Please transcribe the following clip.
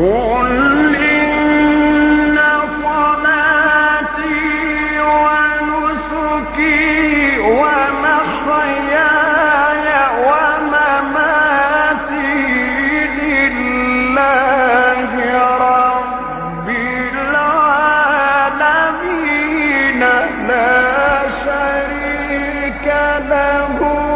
قل إن صلاتي ونسكي ومحياي ومماتي لله رب العالمين لا شريك له